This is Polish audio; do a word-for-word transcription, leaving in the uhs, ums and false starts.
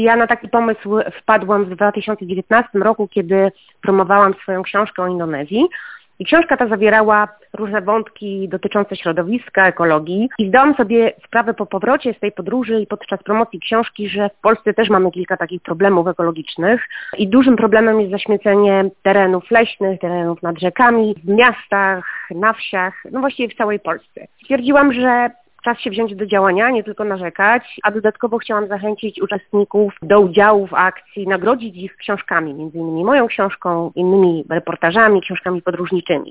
Ja na taki pomysł wpadłam w dwa tysiące dziewiętnastym roku, kiedy promowałam swoją książkę o Indonezji. I książka ta zawierała różne wątki dotyczące środowiska, ekologii i zdałam sobie sprawę po powrocie z tej podróży i podczas promocji książki, że w Polsce też mamy kilka takich problemów ekologicznych i dużym problemem jest zaśmiecenie terenów leśnych, terenów nad rzekami, w miastach, na wsiach, no właściwie w całej Polsce. Stwierdziłam, że czas się wziąć do działania, nie tylko narzekać, a dodatkowo chciałam zachęcić uczestników do udziału w akcji, nagrodzić ich książkami, między innymi moją książką, innymi reportażami, książkami podróżniczymi.